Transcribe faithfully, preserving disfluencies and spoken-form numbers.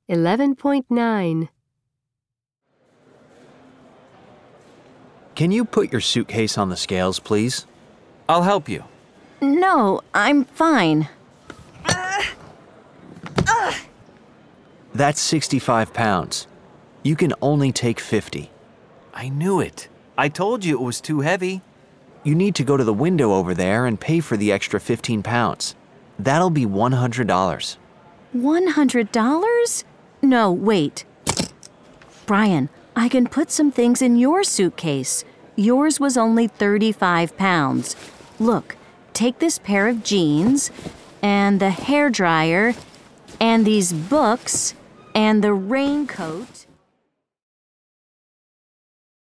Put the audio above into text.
eleven point nine. Can you put your suitcase on the scales, please? I'll help you. No, I'm fine. That's sixty-five pounds. You can only take fifty. I knew it. I told you it was too heavy. You need to go to the window over there and pay for the extra fifteen pounds. That'll be one hundred dollars. one hundred dollars? No, wait. Brian, I can put some things in your suitcase. Yours was only thirty-five pounds. Look, take this pair of jeans, and the hairdryer, and these books, and the raincoat.